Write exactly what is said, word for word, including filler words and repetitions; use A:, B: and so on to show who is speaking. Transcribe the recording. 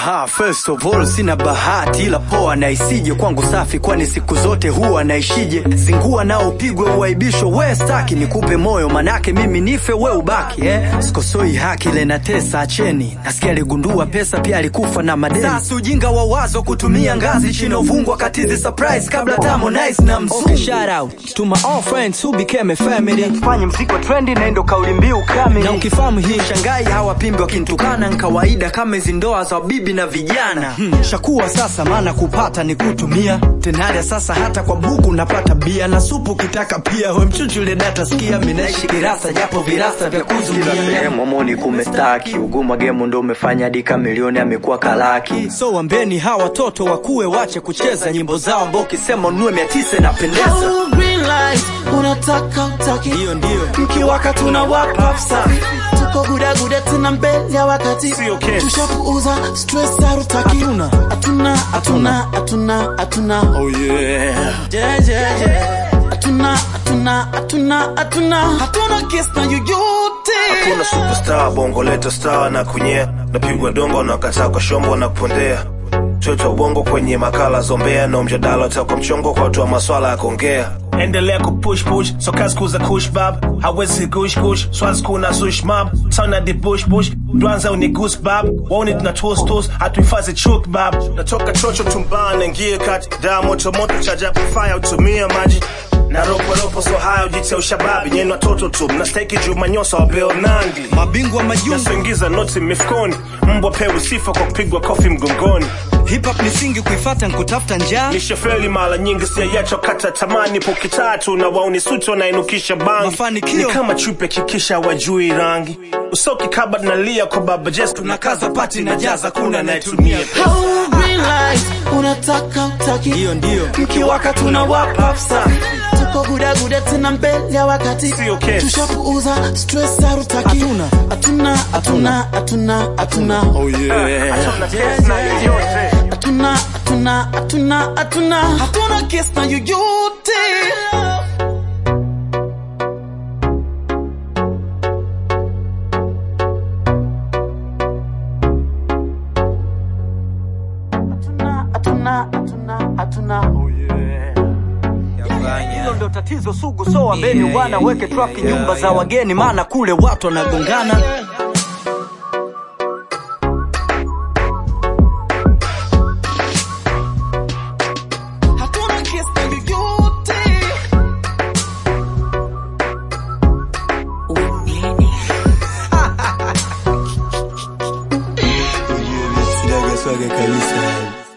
A: Aha, first of all sina bahati ila poa na isije kwangu safi kwani siku zote huwa naishije. Zingua na upigwe uaibisho we staki nikupe moyo manake mimi nife we ubaki eh. Sikosoi haki ile na tesa acheni. Nasikia aligundua pesa pia alikufa na madeni. Sasa ujinga wa wazo kutumia ngazi chini uvungwa katizi surprise kabla tamo nice na mzungu. Okay, shout out to my all friends who became a family. Fanya mziko trendy na ndo kauli mbiu kamili. Na ukifahamu hii shangai hawapimbi wakintukana kawaida kama hizo ndoa za bibi na vijana. Hmm. Shakuwa sasa maana kupata ni kutumia. Tenaria sasa hata kwa buku napata bia na supu kitaka pia. We mchuchule data skia minaishi kirasa japo virasa vya kuzumia. Momoni kumestaki uguma game ndo umefanya dika milioni amekuwa kalaki. So wambeni hawa watoto wakue wache kucheza nyimbo zao mboki sema unue mia tisa na pendeza.
B: Hello green light unataka utaki.
A: Hiyo ndio
B: mkiwaka tunawapa safi. Tuko guda guda tena mbele ya wakati. Tushapuuza stress harutaki. Atuna atuna atuna atuna atuna.
A: Oh yeah
B: yeah yeah yeah. Atuna atuna atuna atuna. Hatuna kiss na yoyote.
C: Hakuna superstar bongo leta star na kunye. Napigwa dongo na kata kwa shombo na kupondea. Toto bongo kwenye makala zombea. Na mjadala utakwa mchongo kwa watu wa maswala ya kuongea. Endelea kupush push, so kazi kuza kush bab. Hawezi gush gush, swazi kuna sush mob. Sauna di bush bush, duanza uni goose bab. Waone tuna toast toast, hatuifazi chuk bab. Natoka chocho tumbana, ngie kati. Daa moto moto, chaja fire utumia maji. Na ropo ropo so haya ujite ushababi. Nyenu watoto tu, mnasteki juma nyosa wa Beo Nandi.
A: Mabingwa majungu
C: nasuingiza noti mifkoni. Mbwa pewu sifa kwa kupigwa kofi mgongoni.
A: Hip hop ni singi kuifata nkutafuta njaa.
C: Nishafeli mala nyingi siya yacho kata tamani. Poki tatu na wauni suto na inukisha bangi.
A: Mafanikio
C: ni kama chupe kikisha wajui rangi. Usoki kabad na liya kwa baba Jess.
A: Tunakaza pati na jaza kuna na itumia.
B: Oh green light unataka utaki.
A: Hiyo ndio
B: mkiwaka tunawapa safi. Tuko guda guda tena mbele ya wakati. Tushapuuza stress harutaki.
A: Atuna
B: atuna atuna atuna atuna.
A: Oh yeah
B: Atuna atuna atuna atuna. Hatuna kiss na yoyote. Atuna atuna atuna atuna.
A: Oh yeah hilo ndo tatizo sugu so wambeni yeah, wana weke traffic yeah, nyumba yeah, za wageni maana kule watu wanagongana.
B: Hatuna kiss na yoyote.
A: Sinaga swaga kabisa.